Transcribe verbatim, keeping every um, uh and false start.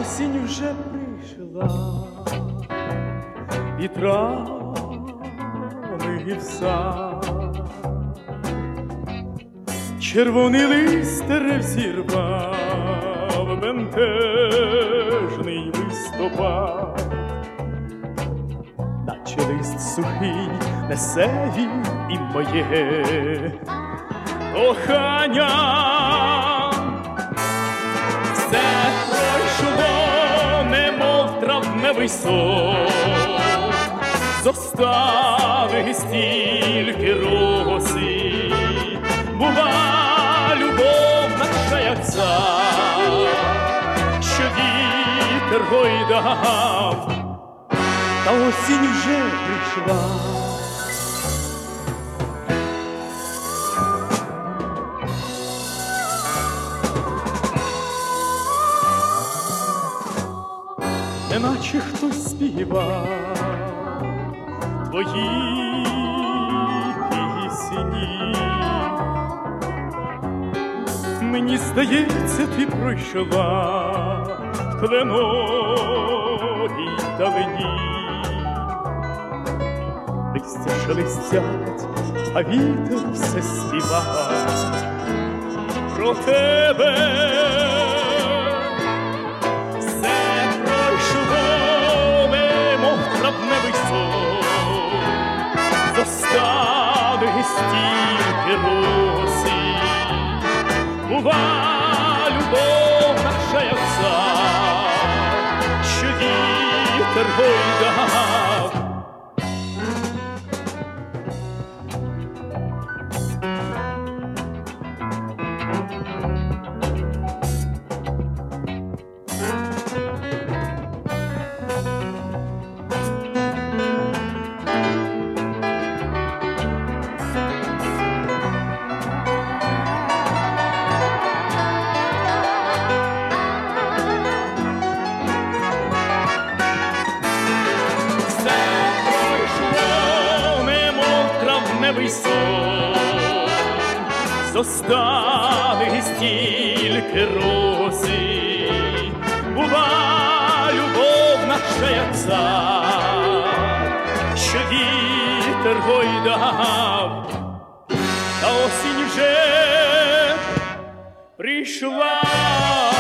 осінь вже прийшла, і трави і в сад, червоний лист дерев зірвав бентежний листопад, наче лист сухий несе він і моє кохання. Все пройшло, немов травневий сон, зостали стільки роси. Була любов наша, як цар, що вітер гойдав, та осінь вже прийшла. Неначе хтось співав твої пісні. Мені здається, ти пройшла в кленовій далині. Листя шелестять, а вітер все співа про тебе. Зостали стільки роси. Була любов наша, як цар, що вітер гойдав. Сон, зостали стільки роси. Була любов наша, як цар, що вітер гойдав, та осінь вже прийшла.